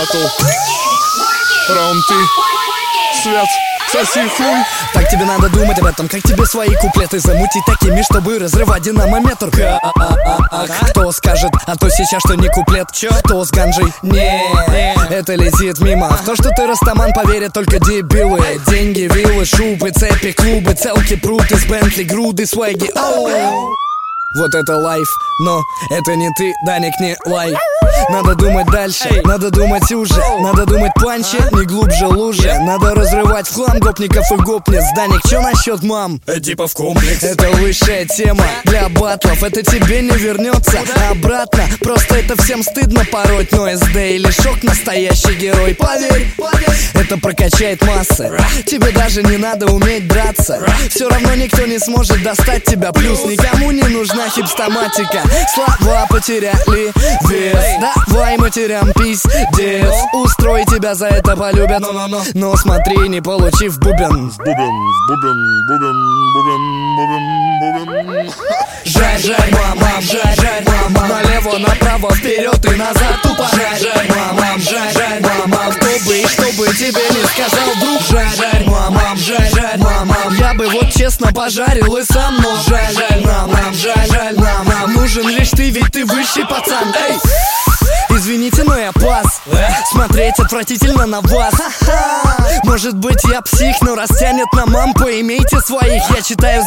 батл. Раунд ты. Свят, соси хуй. Так тебе надо думать об этом, как тебе свои куплеты замутить такими, чтобы разрывать динамометр. Кто скажет, а то сейчас что не куплет? Кто с ганджей? Не, это летит мимо. В то, что ты растаман, поверят только дебилы. Деньги, виллы, шубы, цепи, клубы, целки, пруты, с Бентли, груды, свайги. Вот это лайф, но это не ты, Даник, не лайф. Надо думать дальше, надо думать уже, надо думать панчи, не глубже лужи. Надо разрывать в хлам гопников и гопниц. Даник, чё насчет мам? Типа в комплекс. Это высшая тема для батлов, это тебе не вернется обратно. Просто это всем стыдно пороть, но СД или шок настоящий герой. Поверь, это прокачает массы. Тебе даже не надо уметь драться. Все равно никто не сможет достать тебя. Плюс никому не нужна хипстоматика. Слова потеряли вес. Давай матерям пиздец. Устрой, тебя за это полюбят. Но смотри, не получив бубен. Жарь, жарь, мамам, жарь, жарь, мамам. Налево, направо, вперед и назад. Тупо жарь, жарь, мамам, жарь, жарь, мамам. Чтобы тебе не сказал друг. Жарь, жарь, мамам, жарь, жарь, мамам. Я бы вот честно пожарил и сам, но жарь, жарь, мамам, жарь, жарь, мамам. Нужен лишь ты, ведь ты высший пацан. Эй! Извините, но я пас. Смотреть отвратительно на вас. Может быть я псих, но растянет на мам, поимейте своих. Я читаю